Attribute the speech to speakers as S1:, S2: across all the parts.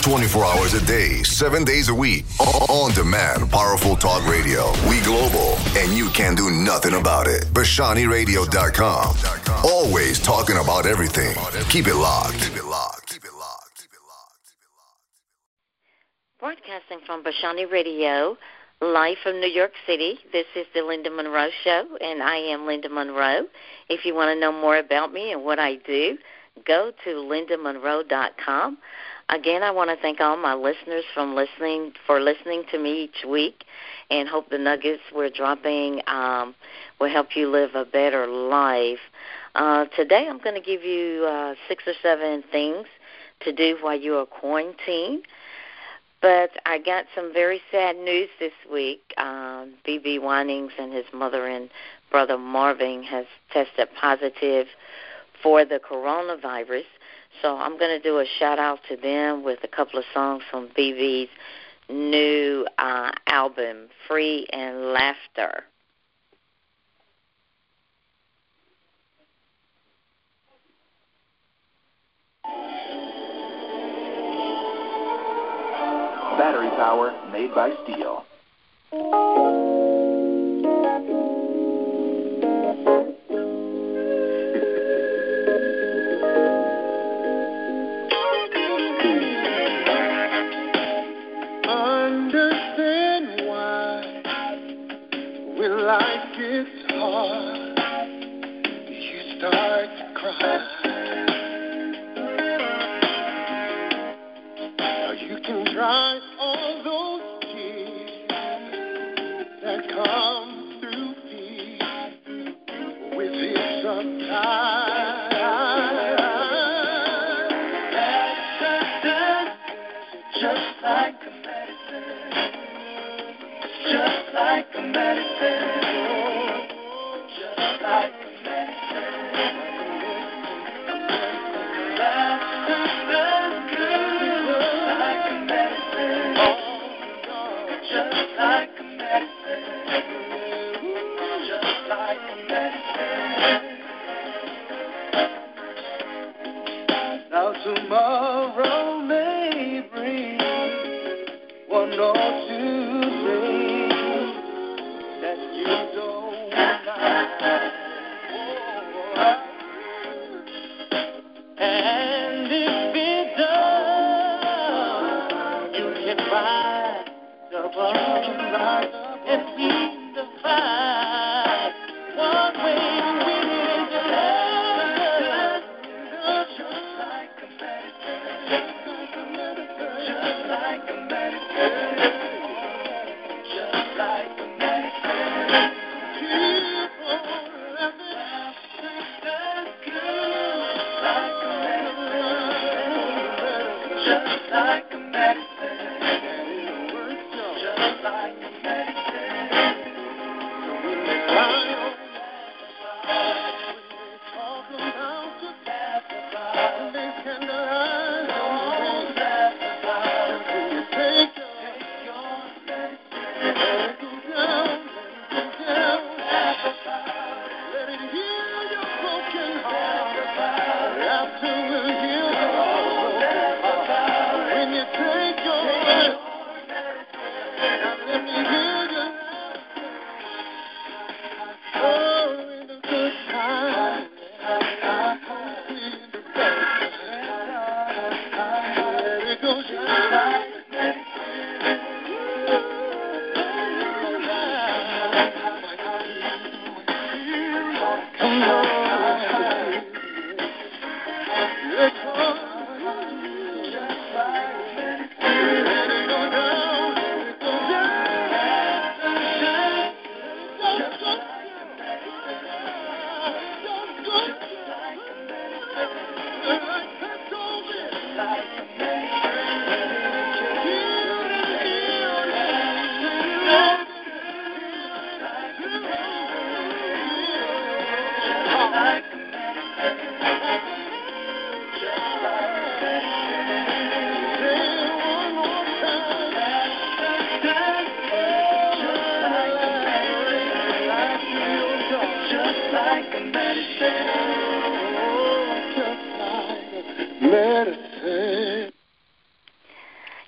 S1: 24 hours a day, 7 days a week. On demand, powerful talk radio. We global, and you can do nothing about it. BashaniRadio.com. Always talking about everything. Keep it locked. Keep it locked. Keep it locked. Keep it locked. Keep it locked.
S2: Broadcasting from Bashani Radio, live from New York City. This is the Linda Monroe Show, and I am Linda Monroe. If you want to know more about me and what I do, go to lindamonroe.com. Again, I want to thank all my listeners for listening to me each week, and hope the nuggets we're dropping will help you live a better life. Today I'm going to give you 6 or 7 things to do while you are quarantined. But I got some very sad news this week. B.B. Winings and his mother and brother Marvin has tested positive for the coronavirus. So I'm going to do a shout-out to them with a couple of songs from B.B.'s new album, Free and Laughter.
S3: Battery power made by Steel.
S4: Understand why when life gets hard, you start to cry. You can dry all those tears that come through me with his sometimes. Just like a medicine, just like a medicine, just like a medicine. Tomorrow may bring one or two things that you don't like. And if it does, you can rise up and see the fight. One way to win is to have just like a medicine, just like a medicine, just like a medicine. Keep on loving, that's good, like a medicine, just like a medicine, just like a medicine. When they lie on when they talk about the past, when they scandalize on the past, when you take your medicine, let it go down, let it heal your broken heart. After we'll heal your broken heart. When you take your medicine, let me heal your life. Oh, in the good time, in the bad time, let it go down. Come on, let it go down, let it go down.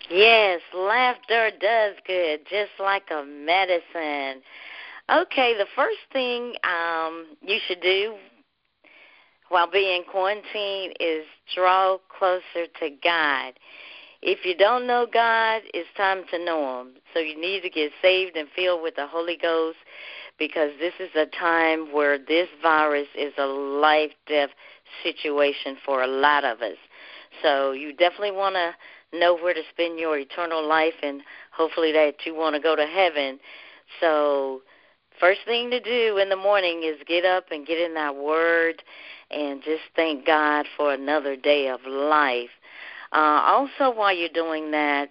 S2: Yes, laughter does good, just like a medicine. Okay, the first thing you should do while being quarantined is draw closer to God. If you don't know God, it's time to know Him. So you need to get saved and filled with the Holy Ghost, because this is a time where this virus is a life-death situation for a lot of us. So you definitely want to know where to spend your eternal life, and hopefully that you want to go to heaven. So first thing to do in the morning is get up and get in that word and just thank God for another day of life. Also, while you're doing that,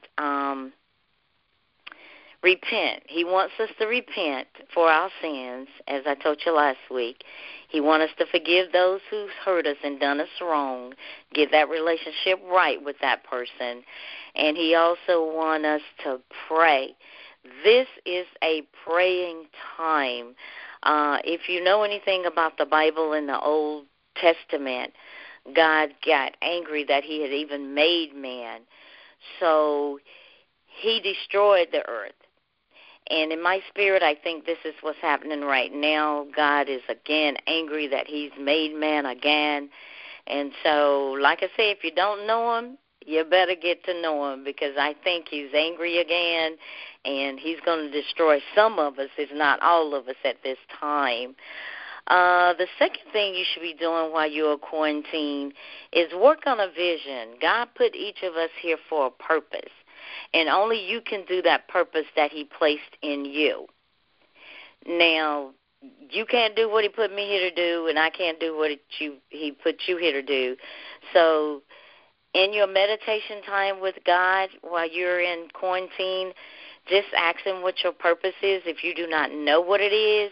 S2: repent. He wants us to repent for our sins, as I told you last week. He wants us to forgive those who've hurt us and done us wrong, get that relationship right with that person. And he also wants us to pray. This is a praying time. If you know anything about the Bible in the Old Testament, God got angry that he had even made man. So he destroyed the earth. And in my spirit, I think this is what's happening right now. God is again angry that he's made man again. And so, like I say, if you don't know him, you better get to know him, because I think he's angry again, and he's going to destroy some of us, if not all of us, at this time. The second thing you should be doing while you're quarantined is work on a vision. God put each of us here for a purpose, and only you can do that purpose that he placed in you. Now, you can't do what he put me here to do, and I can't do what he put you here to do. So in your meditation time with God while you're in quarantine, just ask him what your purpose is if you do not know what it is.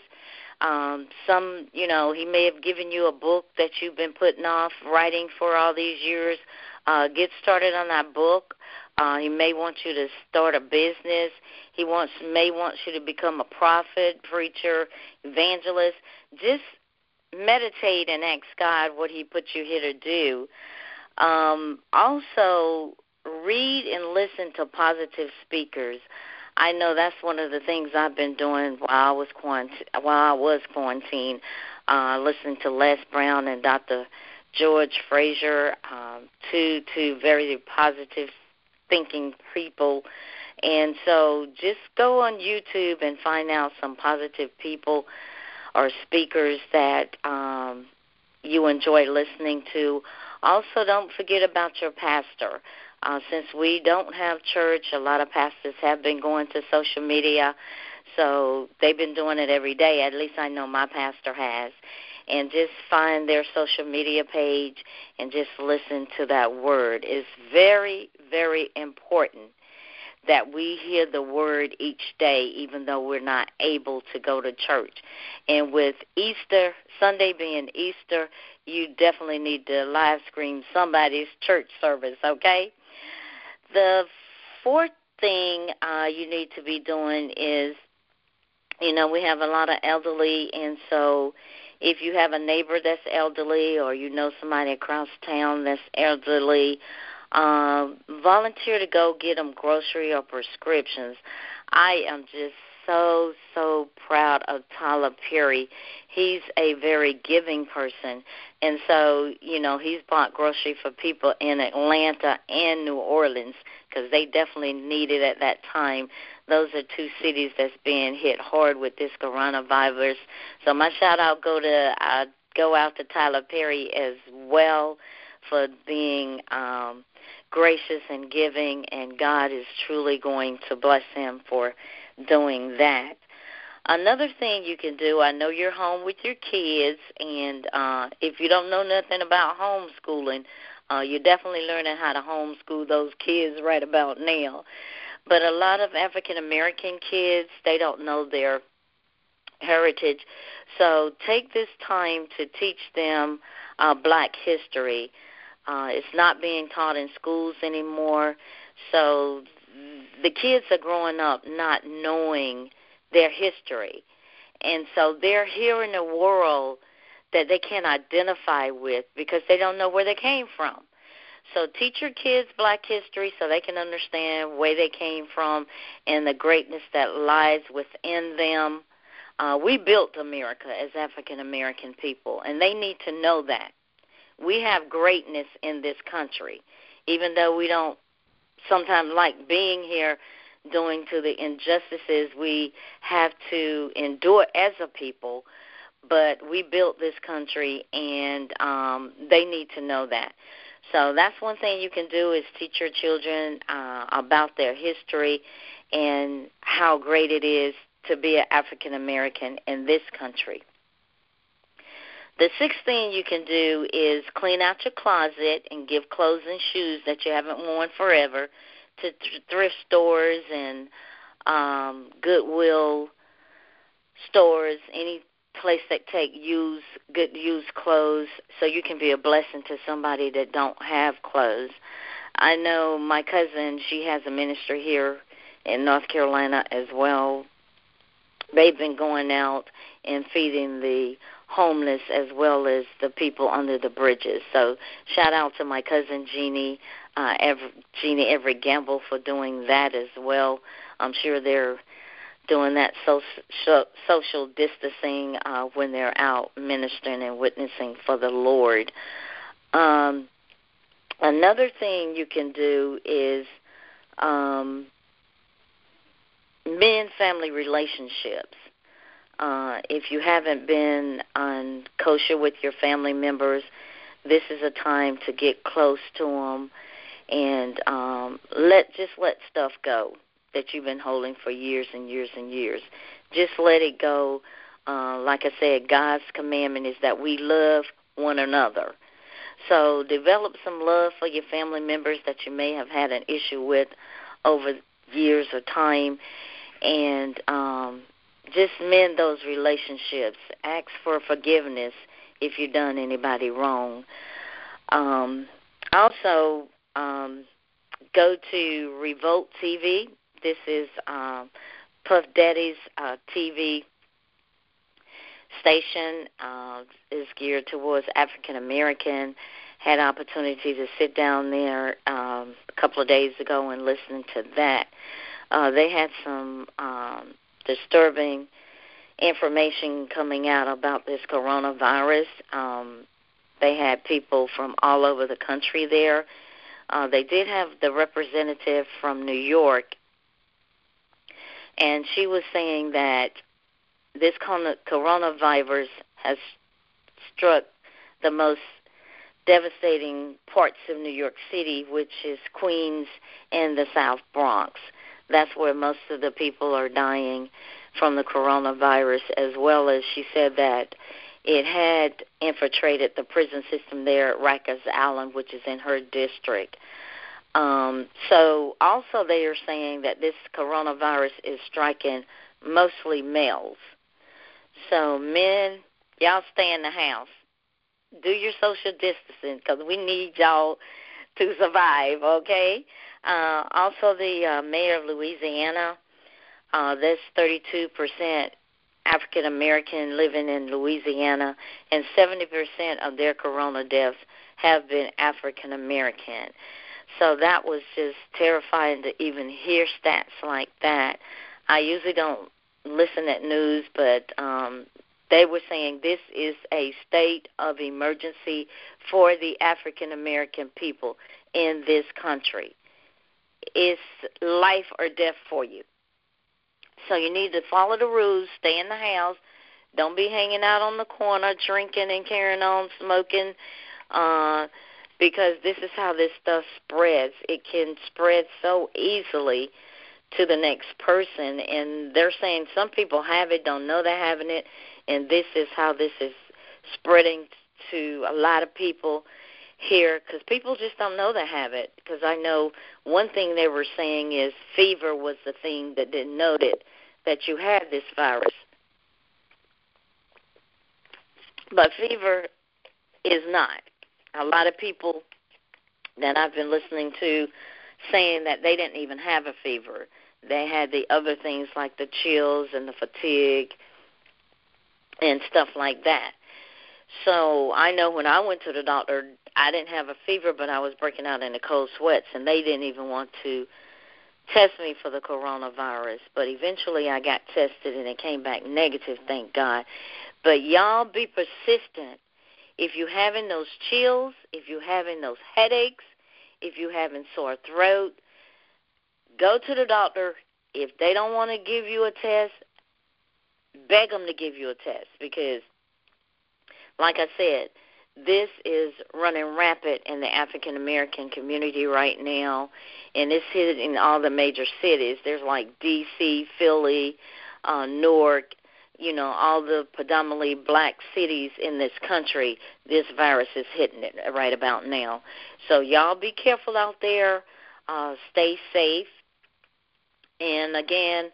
S2: He may have given you a book that you've been putting off writing for all these years. Get started on that book. He may want you to start a business. He may want you to become a prophet, preacher, evangelist. Just meditate and ask God what he put you here to do. Also, read and listen to positive speakers. I know that's one of the things I've been doing while I was quarantined, listening to Les Brown and Dr. George Fraser, two very positive thinking people. And so just go on YouTube and find out some positive people or speakers that you enjoy listening to. Also, don't forget about your pastor. Since we don't have church, a lot of pastors have been going to social media, so they've been doing it every day. At least I know my pastor has. And just find their social media page and just listen to that word. It's very, very important that we hear the word each day, even though we're not able to go to church. And with Easter, Sunday being Easter, you definitely need to live stream somebody's church service, okay? The fourth thing you need to be doing is, we have a lot of elderly, and so if you have a neighbor that's elderly or you know somebody across town that's elderly, volunteer to go get them grocery or prescriptions. I am just so proud of Tyler Perry. He's a very giving person, and so, he's bought grocery for people in Atlanta and New Orleans, because they definitely need it at that time. Those are two cities that's being hit hard with this coronavirus. So my shout-out go out to Tyler Perry as well for being gracious and giving, and God is truly going to bless him for doing that. Another thing you can do, I know you're home with your kids, and if you don't know nothing about homeschooling, you're definitely learning how to homeschool those kids right about now. But a lot of African-American kids, they don't know their heritage. So take this time to teach them black history. It's not being taught in schools anymore. So the kids are growing up not knowing their history. And so they're here in a world that they can't identify with because they don't know where they came from. So teach your kids black history so they can understand where they came from and the greatness that lies within them. We built America as African-American people, and they need to know that. We have greatness in this country, even though we don't sometimes like being here due to the injustices we have to endure as a people, but we built this country, and they need to know that. So that's one thing you can do is teach your children about their history and how great it is to be an African-American in this country. The sixth thing you can do is clean out your closet and give clothes and shoes that you haven't worn forever to thrift stores and Goodwill stores, any place that take good used clothes, so you can be a blessing to somebody that don't have clothes. I know my cousin, she has a ministry here in North Carolina as well. They've been going out and feeding the homeless as well as the people under the bridges. So shout out to my cousin Jeannie Everett Gamble for doing that as well. I'm sure they're doing that social distancing when they're out ministering and witnessing for the Lord. Another thing you can do is mend family relationships. If you haven't been on kosher with your family members, this is a time to get close to them and let stuff go that you've been holding for years and years and years. Just let it go. Like I said, God's commandment is that we love one another. So develop some love for your family members that you may have had an issue with over years or time, and just mend those relationships. Ask for forgiveness if you've done anybody wrong. Also, go to Revolt TV. This is Puff Daddy's TV station. Is geared towards African American. Had opportunity to sit down there a couple of days ago and listen to that. They had some disturbing information coming out about this coronavirus. They had people from all over the country there. They did have the representative from New York, and she was saying that this coronavirus has struck the most devastating parts of New York City, which is Queens and the South Bronx. That's where most of the people are dying from the coronavirus, as well as she said that it had infiltrated the prison system there at Rikers Island, which is in her district. So also they are saying that this coronavirus is striking mostly males. So men, y'all stay in the house. Do your social distancing because we need y'all to survive, okay? Also, the mayor of Louisiana, there's 32% African-American living in Louisiana, and 70% of their corona deaths have been African-American. So that was just terrifying to even hear stats like that. I usually don't listen at news, but they were saying this is a state of emergency for the African-American people in this country. It's life or death for you. So you need to follow the rules, stay in the house, don't be hanging out on the corner, drinking and carrying on, smoking, because this is how this stuff spreads. It can spread so easily to the next person, and they're saying some people have it, don't know they're having it, and this is how this is spreading to a lot of people here, because people just don't know they have it. Because I know one thing they were saying is fever was the thing that didn't know that you had this virus. But fever is not. A lot of people that I've been listening to saying that they didn't even have a fever. They had the other things like the chills and the fatigue and stuff like that. So I know when I went to the doctor, I didn't have a fever, but I was breaking out in the cold sweats, and they didn't even want to test me for the coronavirus. But eventually I got tested, and it came back negative, thank God. But y'all be persistent. If you're having those chills, if you're having those headaches, if you're having sore throat, go to the doctor. If they don't want to give you a test, beg them to give you a test, because, like I said, this is running rampant in the African-American community right now, and it's hitting all the major cities. There's like D.C., Philly, Newark, all the predominantly black cities in this country. This virus is hitting it right about now. So y'all be careful out there. Stay safe. And again,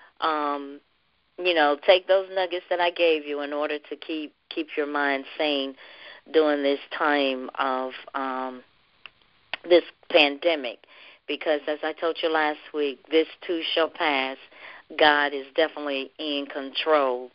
S2: take those nuggets that I gave you in order to keep your mind sane during this time of this pandemic. Because as I told you last week, this too shall pass. God is definitely in control.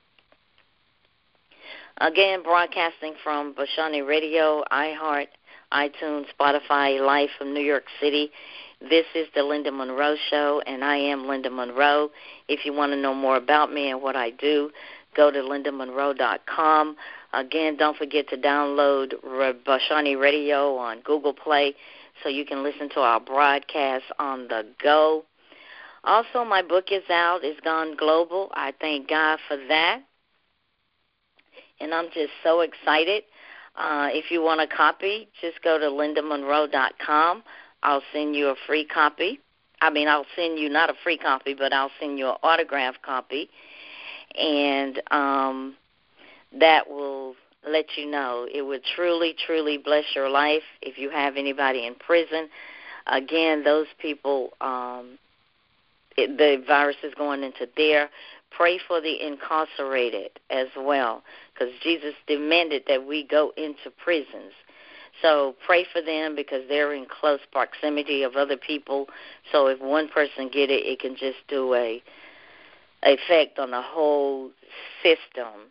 S2: Again, broadcasting from Bashani Radio, iHeart, iTunes, Spotify, live from New York City. This is the Linda Monroe Show, and I am Linda Monroe. If you want to know more about me and what I do, go to lindamonroe.com. Again, don't forget to download Bashani Radio on Google Play so you can listen to our broadcast on the go. Also, my book is out. It's gone global. I thank God for that. And I'm just so excited. If you want a copy, just go to lindamonroe.com. I'll send you a free copy. I'll send you not a free copy, but I'll send you an autographed copy. And that will let you know. It would truly, truly bless your life if you have anybody in prison. Again, those people, the virus is going into there. Pray for the incarcerated as well, because Jesus demanded that we go into prisons. So pray for them, because they're in close proximity of other people. So if one person get it, it can just do a effect on the whole system.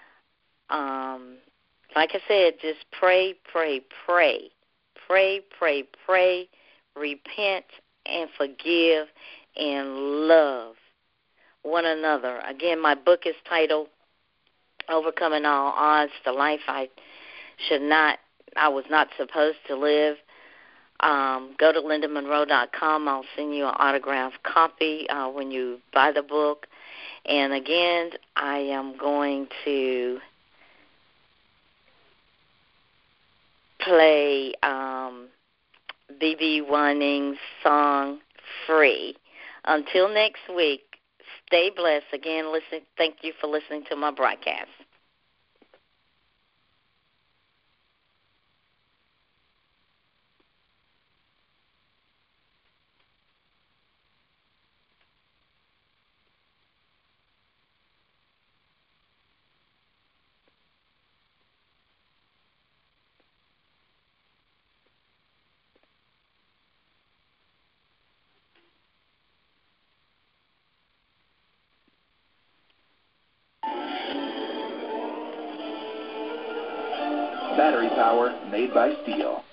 S2: Like I said, just pray, pray, pray. Pray, pray, pray. Repent and forgive and love one another. Again, my book is titled Overcoming All Odds, the Life I was not supposed to live. Go to lindamonroe.com. I'll send you an autographed copy when you buy the book. And again, I am going to play BB Wining's song, Free. Until next week, stay blessed. Again, thank you for listening to my broadcast.
S3: Battery power made by Steel.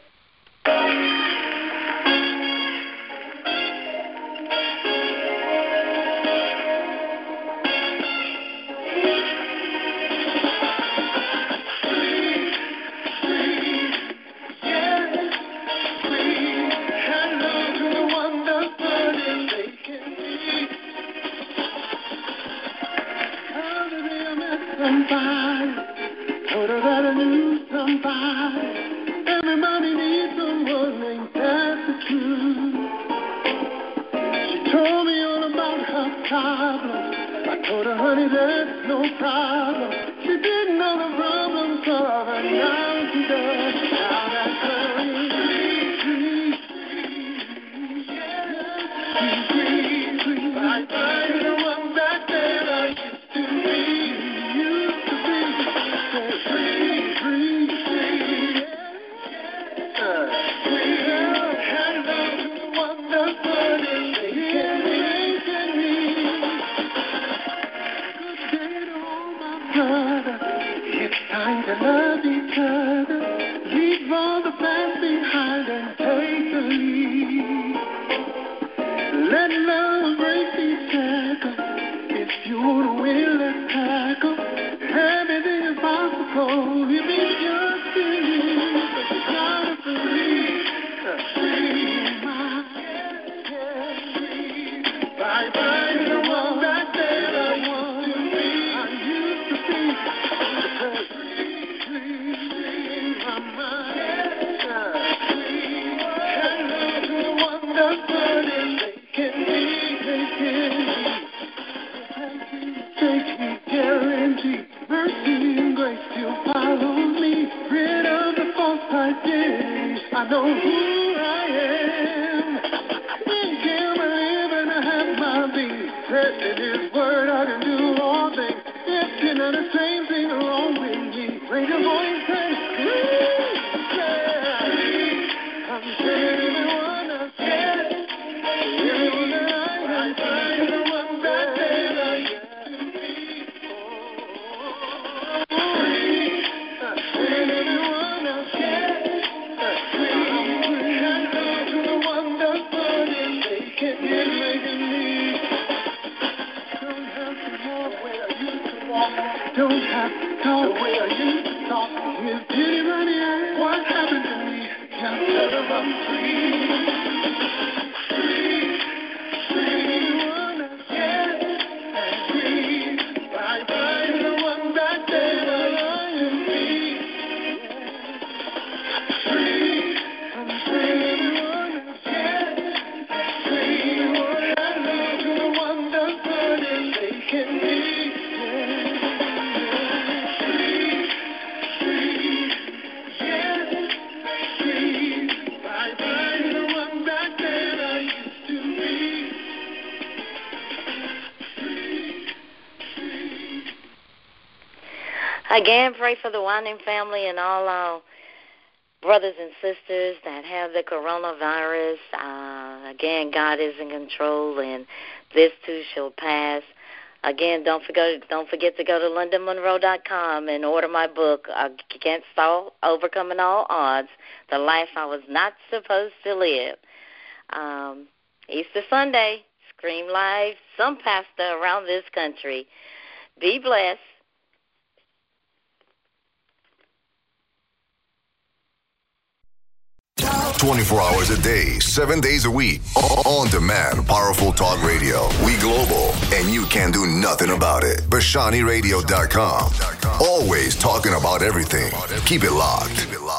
S4: Told her that I knew somebody. Everybody needs someone, ain't that the truth? She told me all about her problems. I told her, honey, that's no problem. She didn't know the problem solver, now she does. Now that's her free. I find the one that there I used to be. It's time to love you. Let love break these shackles. If you wanna win, let's tackle. Everything is possible. If it's just believe, but you gotta believe. Free your mind, bye-bye to the one back there I want to be. I used to be. Free my mind, hello to the one that's burning. They can be, guarantee. Mercy and grace still follows me. Rid of the false identity. I know who I am. In Him I live and I have my being. Said in His word I can do all things. If you're not the same thing wrong with me, raise your voice and scream. Yeah. I'm telling everyone I'm scared. Everyone that I am trying to run back there. Don't have to talk the way I used to talk. If anybody asks what happened to me, just tell them I'm free. Free, free, one again, and free. Bye-bye to the one back there, I am free. Free, I'm free, one again, and free. What I love to the one that's burning, they can be.
S2: Again, pray for the Winding family and all our brothers and sisters that have the coronavirus. Again, God is in control, and this too shall pass. Again, don't forget to go to LindaMonroe.com and order my book, Against All, Overcoming All Odds, The Life I Was Not Supposed to Live. Easter Sunday, Scream Live, some pastor around this country. Be blessed.
S1: 24 hours a day, 7 days a week. On demand, powerful talk radio. We global, and you can't do nothing about it. BashaniRadio.com. Always talking about everything. Keep it locked.